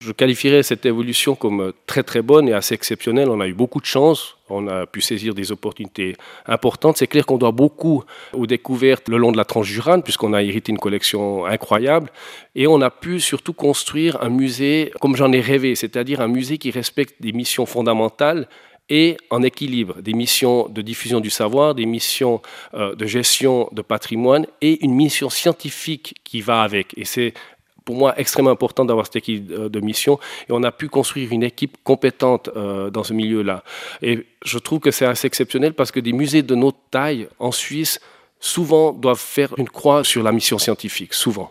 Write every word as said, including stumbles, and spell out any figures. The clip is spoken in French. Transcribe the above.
Je qualifierais cette évolution comme très très bonne et assez exceptionnelle. On a eu beaucoup de chance, on a pu saisir des opportunités importantes. C'est clair qu'on doit beaucoup aux découvertes le long de la Transjurane, puisqu'on a hérité une collection incroyable. Et on a pu surtout construire un musée comme j'en ai rêvé, c'est-à-dire un musée qui respecte des missions fondamentales et en équilibre, des missions de diffusion du savoir, des missions euh, de gestion de patrimoine et une mission scientifique qui va avec. Et c'est pour moi extrêmement important d'avoir cette équipe de mission et on a pu construire une équipe compétente euh, dans ce milieu-là. Et je trouve que c'est assez exceptionnel parce que des musées de notre taille en Suisse souvent doivent faire une croix sur la mission scientifique, souvent.